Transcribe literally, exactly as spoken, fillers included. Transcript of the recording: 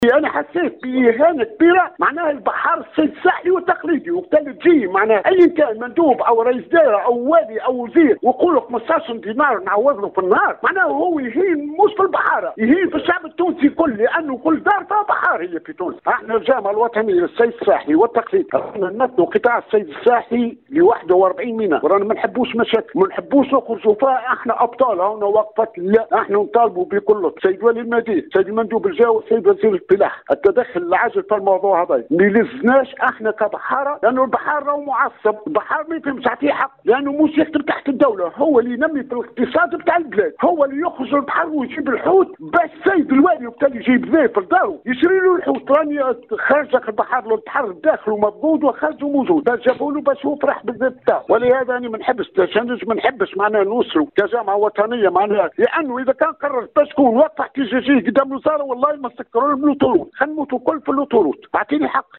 انا حسيت باهانه كبيره معناها البحر السيد الساحلي والتقليدي، وقت اللي تجي معناها ايا كان مندوب او رئيس دائره او والي او وزير ويقول لك خمسطاش دينار نعوض له في النهار، معناها هو يهين مش في البحاره، يهين في الشعب التونسي كل، لانه كل دار فيها بحار هي في تونس. احنا الجامعه الوطنيه للسيد الساحلي والتقليدي نمثلوا قطاع السيد الساحلي ل واحد وأربعين ميناء، ورانا ما نحبوش مشاكل، ما نحبوش نخرجوا فيها، احنا ابطال هنا وقفت، لا احنا نطالبوا بكل سيد ولي المدينه، سيد المندوب الجوي، سيد وزير الفلاح، التدخل العاجل في الموضوع هذا ما يلزناش احنا كبحاره، لانه البحار راهو معصب، البحار ما يفهمش فيه حق، لانه مش يخدم تحت الدوله، هو اللي ينمي في الاقتصاد بتاع البلاد، هو اللي يخرج البحر ويجيب الحوت، بس السيد الوالي وبالتالي يجيب ذي في داره يشري له الحوت، راني خرج لك البحر للبحر داخله مضبوط وخرجه موجود، بس جابوا له باش هو فرح بالذي بتاعه، ولهذا انا ما نحبش تشنج، ما نحبش معناها نوصلوا كجامعه وطنيه معناها، لانه اذا كان قرر باش تكون وقفه احتجاجيه قدام الوزاره والله ما سكروا لهم الاوتوروت، خلينا نموتوا الكل في الاوتوروت، اعطيني حق.